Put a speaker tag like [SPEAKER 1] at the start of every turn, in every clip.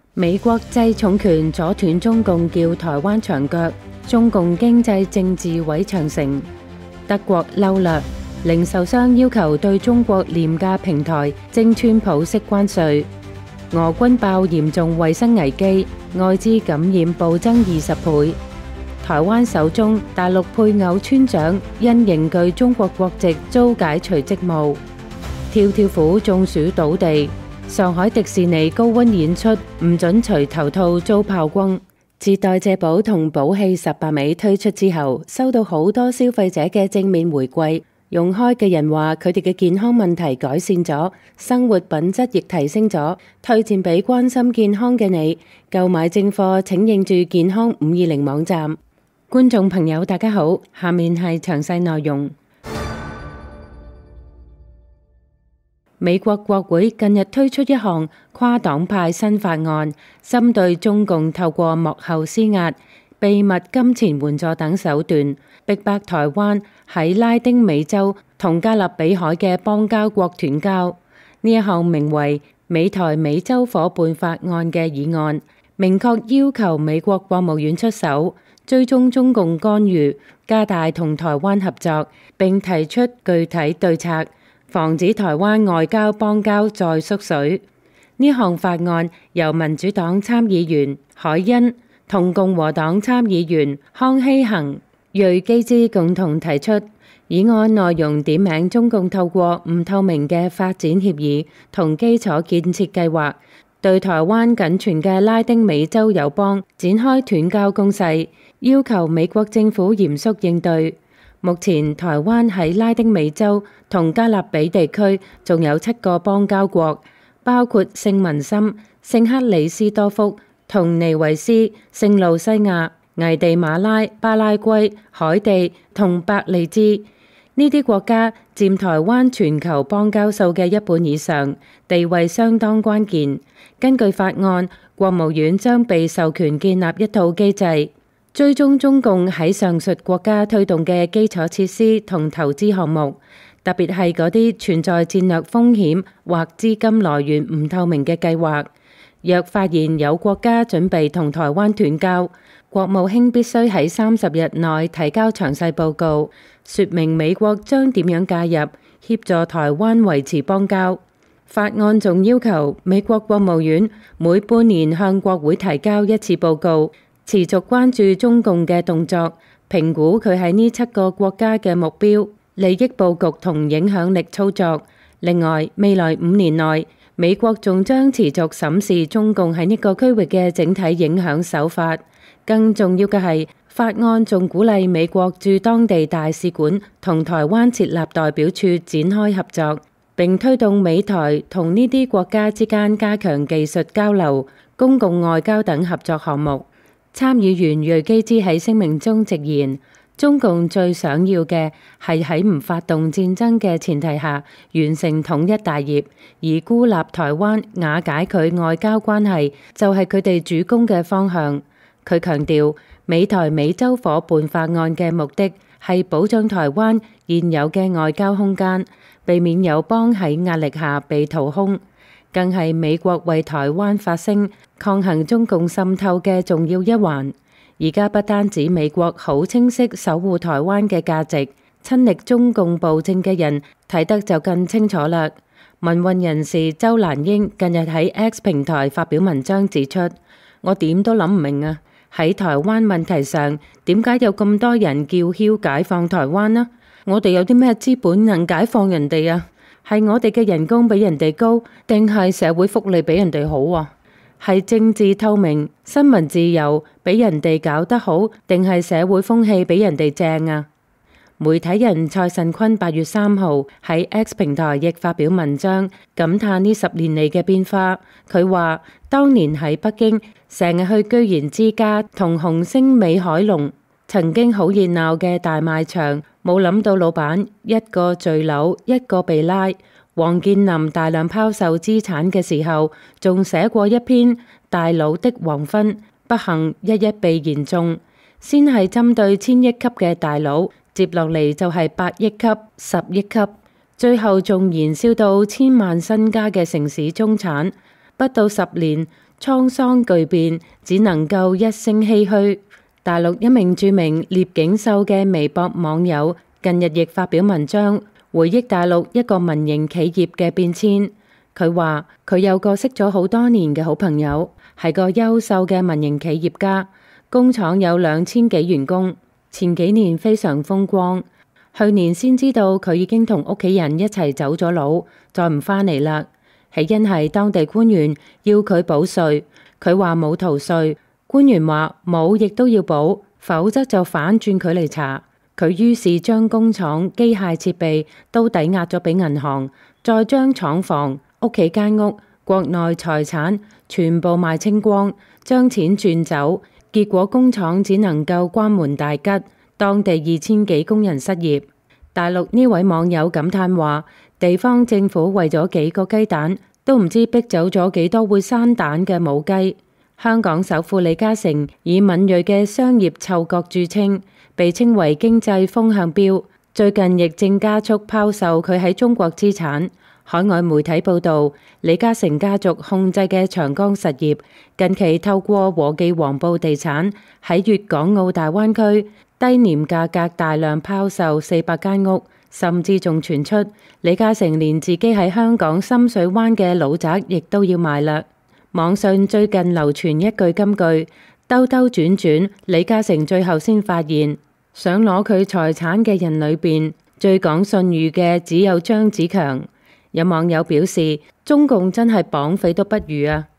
[SPEAKER 1] 美國制重拳阻斷中共叫台灣長腳，中共經濟政治毀長城。德國嬲啦，零售商要求對中國廉價平台徵川普式關稅。俄軍爆嚴重衛生危機，艾滋感染暴增20倍。台灣首宗大陸配偶村長因凝具中國國籍遭解除職務。跳跳虎中暑倒地。上海迪士尼高溫演出唔准除頭套遭炮轟。自代謝寶同寶氣18味推出之後，收到好多消費者嘅正面回饋。用開嘅人話佢哋嘅健康問題改善咗，生活品質亦提升咗，推薦俾關心健康嘅你。購買正貨請認住健康520網站。觀眾朋友大家好，下面係詳細內容。美國國會近日推出一項跨黨派新法案，針對中共透過幕後施壓、秘密金錢援助等手段，逼迫台灣喺拉丁美洲同加勒比海嘅邦交國斷交。呢一項名為《美台美洲夥伴法案》嘅議案，明確要求美國國務院出手，追蹤中共干預，加大同台灣合作，並提出具體對策，防止台灣外交邦交再縮水。呢項法案由民主黨參議員海恩同共和黨參議員康希恒、瑞基茲共同提出。議案內容點名中共透過唔透明嘅發展協議同基礎建設計劃，對台灣僅存嘅拉丁美洲友邦展開斷交攻勢，要求美國政府嚴肅應對。目前台灣喺拉丁美洲同加勒比地區仲有7個邦交國，包括聖文森、聖克里斯多福同尼維斯、聖路西亞、危地馬拉、巴拉圭、海地同伯利茲。呢啲國家佔台灣全球邦交數嘅1半以上，地位相當關鍵。根據法案，國務院將被授權建立一套機制，追蹤中共喺上述國家推動嘅基礎設施同投資項目，特別係嗰啲存在戰略風險或資金來源唔透明嘅計劃。若發現有國家準備同台灣斷交，國務卿必須喺30日內提交詳細報告，說明美國將點樣介入，協助台灣維持邦交。法案仲要求美國國務院每半年向國會提交一次報告，持續關注中共嘅動作，評估佢喺呢7個國家嘅目標、利益佈局同影響力操作。另外，未來5年內，美國仲將持續審視中共喺呢個區域嘅整體影響手法。更重要嘅係，法案仲鼓勵美國駐當地大使館同台灣設立代表處展開合作，並推動美台同呢啲國家之間加強技術交流、公共外交等合作項目。參議員瑞基茲喺聲明中直言，中共最想要嘅係喺唔發動戰爭嘅前提下完成統一大業，而孤立台灣、瓦解佢外交關係就係佢哋主攻嘅方向。佢強調，美台美洲夥伴法案嘅目的係保障台灣現有嘅外交空間，避免友邦喺壓力下被掏空，更係美國為台灣發聲、抗衡中共滲透嘅重要一環。而家不單止美國好清晰守護台灣嘅價值，親歷中共暴政嘅人睇得就更清楚啦。民運人士周蘭英近日喺 X 平台發表文章指出，我點都諗唔明啊！喺台灣問題上，點解有咁多人叫囂解放台灣呢？我哋有啲咩資本能解放人哋啊？係我哋嘅人工比人哋高，定係社會福利比人哋好啊？係政治透明、新聞自由比人哋搞得好，定係社會風氣比人哋正啊？媒體人蔡慎坤8月3號喺 X 平台亦發表文章，感嘆呢10年嚟嘅變化。佢話：當年喺北京成日去居然之家同紅星美凱龍，曾經好熱鬧嘅大賣場，冇諗到老闆一個墜樓，一個被拉。王健林大量拋售資產嘅時候，仲寫過一篇《大佬的黃昏》，不幸一一被言中。先係針對1000億級嘅大佬，接落嚟就係8億級、10億級，最後仲燃燒到千萬身家嘅城市中產。不到10年， 滄桑巨變，只能夠一聲唏噓。大陸一名著名聶景秀嘅微博網友近日亦發表文章，回憶大陸一個民營企業嘅變遷。佢話佢有個識咗好多年嘅好朋友，係個優秀嘅民營企業家，工廠有2000幾員工，前幾年非常風光，去年先知道佢已經同屋企人一齊走咗佬，再唔返嚟啦。起因係當地官員要佢補稅，佢話冇逃稅，官員話冇亦都要補，否則就反轉佢嚟查。佢於是將工廠機械設備都抵押咗俾銀行，再將廠房、屋企間屋、國內財產全部賣清光，將錢轉走，結果工廠只能夠關門大吉，當地2000幾工人失業。大陸呢位網友感嘆話，地方政府為咗幾個雞蛋，都唔知逼走咗幾多會生蛋嘅母雞。香港首富李嘉誠以敏銳嘅商業嗅覺著稱，被稱為經濟風向標，最近亦正加速拋售佢喺中國資產。海外媒體報道，李嘉誠家族控制嘅長江實業近期透過和記黃埔地產喺粵港澳大灣區低廉價格大量拋售400間屋，甚至仲傳出李嘉誠連自己喺香港深水灣嘅老宅亦都要賣啦。網上最近流傳一句金句，兜兜轉轉，李嘉誠最後先發現，想攞佢財產嘅人裏邊，最講信譽嘅只有張子強。有網友表示，中共真係綁匪都不如啊！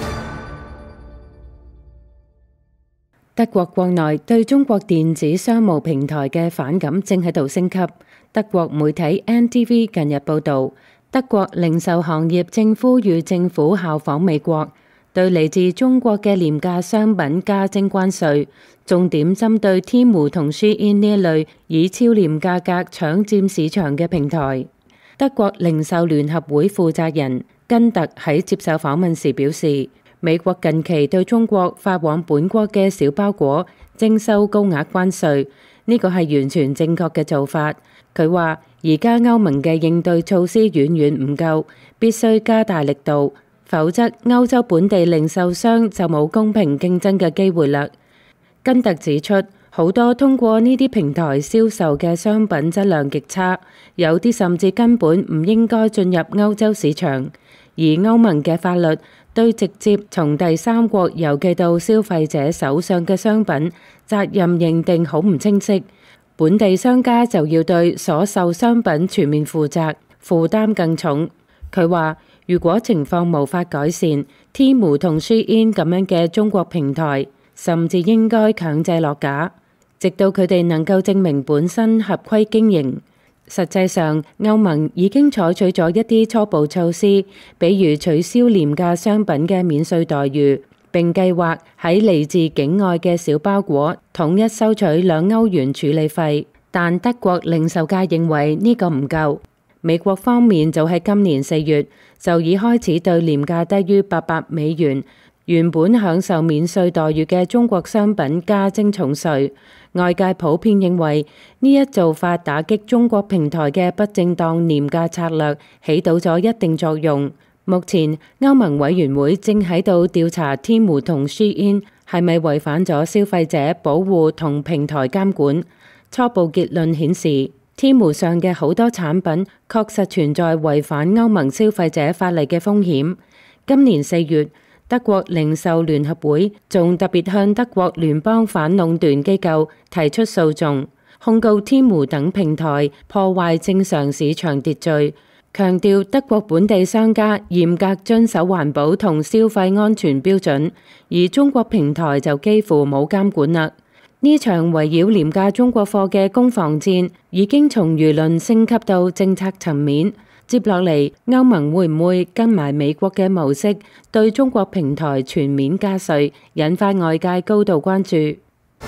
[SPEAKER 1] 德國國內對中國電子商務平台嘅反感正喺度升級。德國媒體 NTV 近日報導，德國零售行業正呼籲政府效仿美國，對嚟自中國嘅廉價商品加徵關稅，重點針對 Temu 同 Shein 呢一類以超廉價格搶佔市場嘅平台。德國零售聯合會負責人根特喺接受訪問時表示，美國近期對中國發往本國嘅小包裹徵收高額關稅，呢個係完全正確嘅做法。佢話而家歐盟嘅應對措施遠遠唔夠，必須加大力度，否則歐洲本地零售商就冇公平競爭嘅機會啦。根特指出，好多通過呢啲平台銷售嘅商品質量極差，有啲甚至根本唔應該進入歐洲市場。而歐盟嘅法律對直接從第三國郵寄到消費者手上嘅商品責任認定好唔清晰，本地商家就要對所售商品全面負責，負擔更重。佢話，如果情況無法改善，Temu同 Shein 咁樣嘅中國平台，甚至應該強制落架，直到佢哋能夠證明本身合規經營。實際上，歐盟已經採取咗一啲初步措施，比如取消廉價商品嘅免稅待遇，並計劃喺嚟自境外嘅小包裹統一收取2歐元處理費。但德國零售界認為呢個唔夠。美國方面就喺今年4月就已開始對廉價低於$800，原本享受免稅待遇嘅中國商品加徵重稅。外界普遍認為呢一做法打擊中國平台嘅不正當廉價策略，起到咗一定作用。目前歐盟委員會正喺度調查 Temu 同 Shein 係咪違反咗消費者保護同平台監管。初步結論顯示，Temu 上嘅好多產品確實存在違反歐盟消費者法例嘅風險。今年4月，德國零售聯合會仲特別向德國聯邦反壟斷機構提出訴訟，控告 Temu 等平台破壞正常市場秩序，強調德國本地商家嚴格遵守環保同消費安全標準，而中國平台就幾乎冇監管啦。呢場圍繞廉價中國貨嘅攻防戰已經從輿論升級到政策層面。接落嚟，歐盟會唔會跟埋美國嘅模式，對中國平台全面加稅，引發外界高度關注。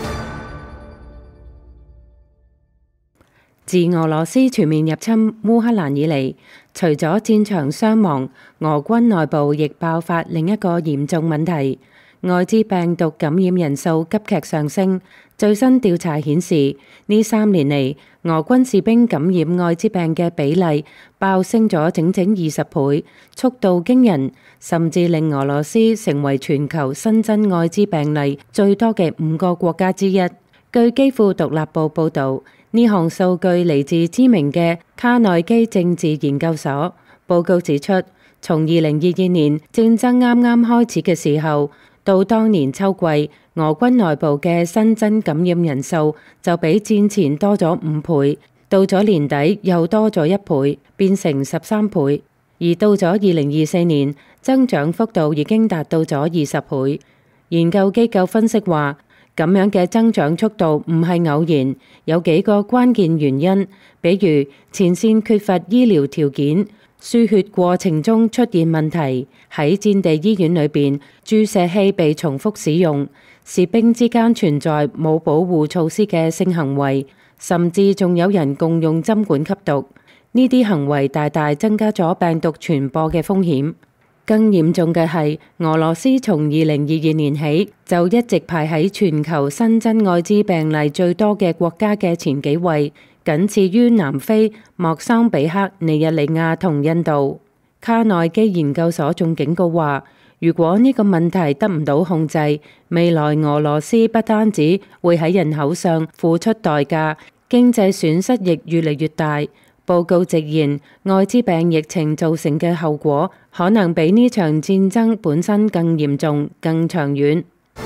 [SPEAKER 1] 自俄羅斯全面入侵烏克蘭以嚟，除咗戰場傷亡，俄軍內部亦爆發另一個嚴重問題。 艾滋病毒感染人數急劇上升。最新調查顯示，呢3年嚟，俄軍士兵感染艾滋病嘅比例爆升咗整整20倍，速度驚人，甚至令俄羅斯成為全球新增艾滋病例最多嘅5個國家之一。據基輔獨立報報導，呢項數據嚟自知名嘅卡內基政治研究所。報告指出，從2022年戰爭啱啱開始嘅時候，到當年秋季，俄軍內部嘅新增感染人數就比戰前多咗5倍，到咗年底又多咗1倍，變成13倍。而到咗2024年，增長幅度已經達到咗20倍。研究機構分析話，咁樣嘅增長速度唔係偶然，有幾個關鍵原因，比如前線缺乏醫療條件，輸血過程中出現問題，喺戰地醫院裏邊注射器被重複使用，士兵之間存在冇保護措施嘅性行為，甚至仲有人共用針管吸毒。呢啲行為大大增加咗病毒傳播嘅風險。更嚴重嘅係，俄羅斯從2022年起就一直排喺全球新增艾滋病例最多嘅國家嘅前幾位，僅次於南非、莫桑比克、尼日利亞同印度。卡內基研究所仲警告話，如果呢個問題得唔到控制，未來俄羅斯不單止會喺人口上付出代價，經濟損失亦越嚟越大。報告直言，艾滋病疫情造成嘅後果可能比呢場戰爭本身更嚴重、更長遠。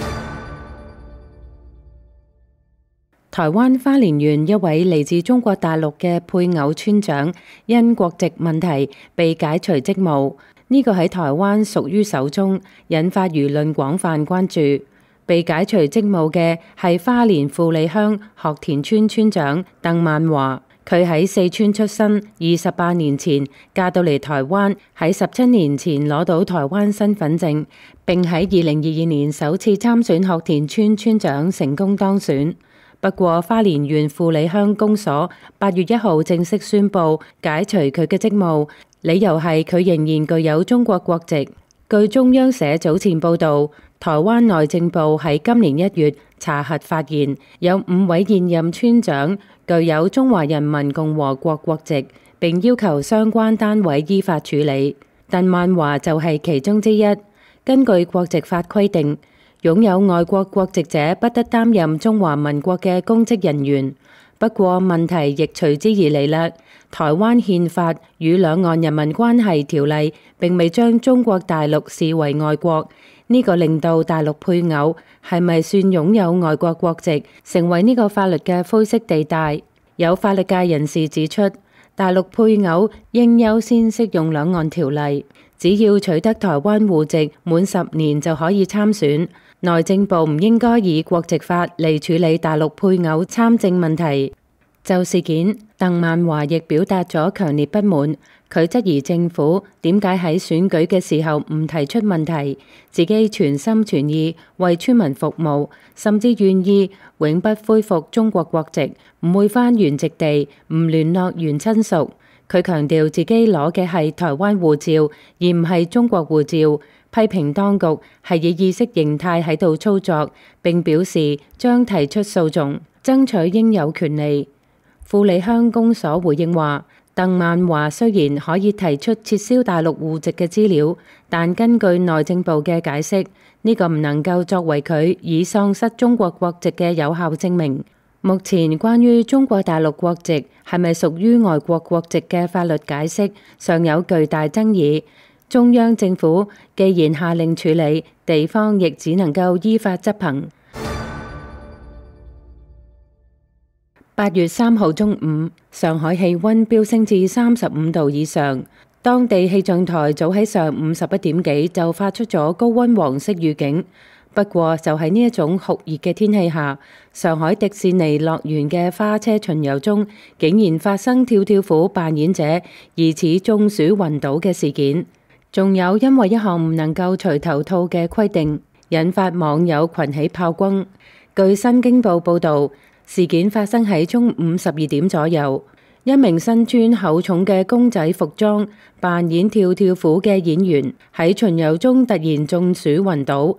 [SPEAKER 1] 台灣花蓮縣一位嚟自中國大陸嘅配偶村長，因國籍問題被解除職務，呢個喺台灣屬於首宗，引發輿論廣泛關注。被解除職務嘅係花蓮富里鄉學田村村長鄧萬華。佢喺四川出生，28年前嫁到嚟台灣，喺17年前攞到台灣身份證，並喺2022年首次參選學田村村長，成功當選。不過花蓮縣富里鄉公所8月1號正式宣布解除佢嘅職務，理由係佢仍然具有中國國籍。據中央社早前報導，台灣內政部喺今年1月查核發現，有5位現任村長具有中華人民共和國國籍，並要求相關單位依法處理。鄧萬華就係其中之一。根據國籍法規定，擁有外國國籍者不得擔任中華民國嘅公職人員。不過問題亦隨之而嚟啦。台灣憲法與兩岸人民關係條例並未將中國大陸視為外國，呢個令到大陸配偶係咪算擁有外國國籍，成為呢個法律嘅灰色地帶。有法律界人士指出，大陸配偶應優先適用兩岸條例，只要取得台灣戶籍滿10年就可以參選。內政部唔應該以國籍法嚟處理大陸配偶參政問題。就事件，鄧萬華亦表達咗強烈不滿，佢質疑政府點解喺選舉嘅時候唔提出問題，自己全心全意為村民服務，甚至願意永不恢復中國國籍，唔會返原籍地，唔聯絡原親屬。佢強調自己攞嘅係台灣護照，而唔係中國護照，批評當局係以意識形態喺度操作，並表示將提出訴訟，爭取應有權利。富里鄉公所回應話，鄧萬華雖然可以提出撤銷大陸戶籍嘅資料，但根據內政部嘅解釋，呢個唔能夠作為佢已喪失中國國籍嘅有效證明。目前關於中國大陸國籍係咪屬於外國國籍嘅法律解釋尚有巨大爭議。中央政府既然下令處理，地方亦只能夠依法執行。8月3號中午，上海氣溫飆升至35度以上，當地氣象台早喺上午11點幾就發出咗高溫黃色預警。不過就喺呢一種酷熱嘅天氣下，上海迪士尼樂園嘅花車巡遊中，竟然發生跳跳虎扮演者疑似中暑暈倒嘅事件。仲有因為一項唔能夠除頭套嘅規定，引發網友群起炮轟。據新京報報導，事件發生喺中午12點左右，一名身穿厚重嘅公仔服裝扮演跳跳虎嘅演員喺巡遊中突然中暑暈倒，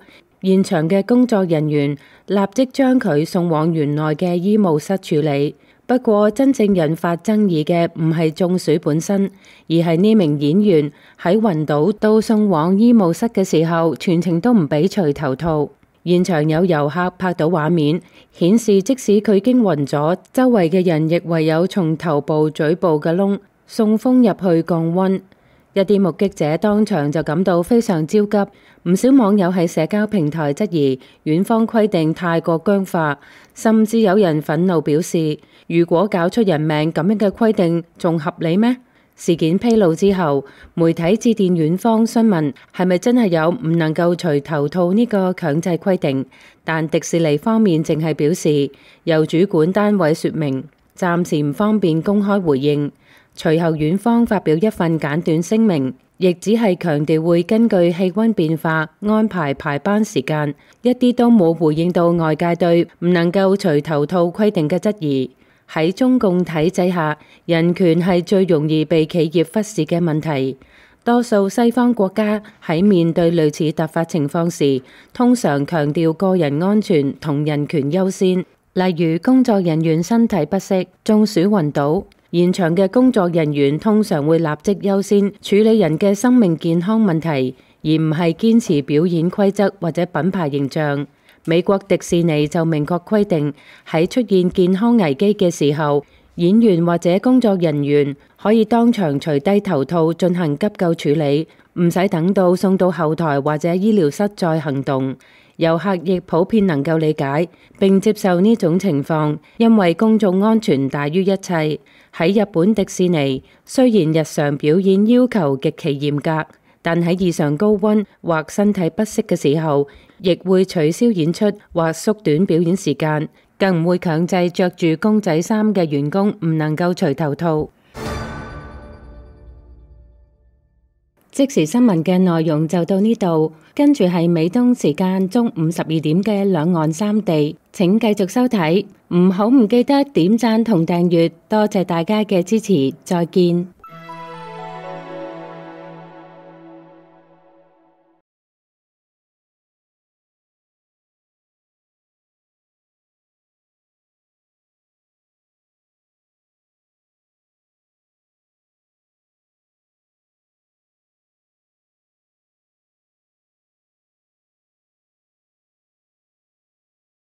[SPEAKER 1] 現場嘅工作人員立即將佢送往園內嘅醫務室處理。不過，真正引發爭議嘅唔係中暑本身，而係呢名演員喺暈倒到送往醫務室嘅時候，全程都唔俾除頭套。現場有遊客拍到畫面，顯示即使佢已經暈咗，周圍嘅人亦唯有從頭部、嘴部嘅窿送風入去降溫。一啲目擊者當場就感到非常焦急，唔少網友喺社交平台質疑院方規定太過僵化，甚至有人憤怒表示：如果搞出人命咁樣嘅規定，仲合理咩？事件披露之後，媒體致電院方詢問係咪真係有唔能夠除頭套呢個強制規定，但迪士尼方面淨係表示由主管單位說明，暫時唔方便公開回應。隨後院方發表一份簡短聲明，亦只係強調會根據氣溫變化安排排班時間，一啲都冇回應到外界對唔能夠除頭套規定嘅質疑。喺中共體制下，人權係最容易被企業忽視嘅問題。多數西方國家喺面對類似突發情況時，通常強調個人安全同人權優先。例如工作人員身體不適、中暑暈倒，現場嘅工作人員通常會立即優先處理人嘅生命健康問題，而唔係堅持表演規則或者品牌形象。美國迪士尼就明確規定，喺出現健康危機嘅時候，演員或者工作人員可以當場除低頭套進行急救處理，唔使等到送到後台或者醫療室再行動。遊客亦普遍能夠理解並接受呢種情況，因為公眾安全大於一切。喺日本迪士尼，雖然日常表演要求極其嚴格，但喺異常高溫或身體不適嘅時候，亦會取消演出或縮短表演時間，更唔會強制着住公仔衫嘅員工唔能夠除頭套。即時新聞嘅內容就到呢度，跟住係美東時間中午12點嘅兩岸三地，請繼續收睇，唔記得點讚同訂閱，多謝大家嘅支持，再見。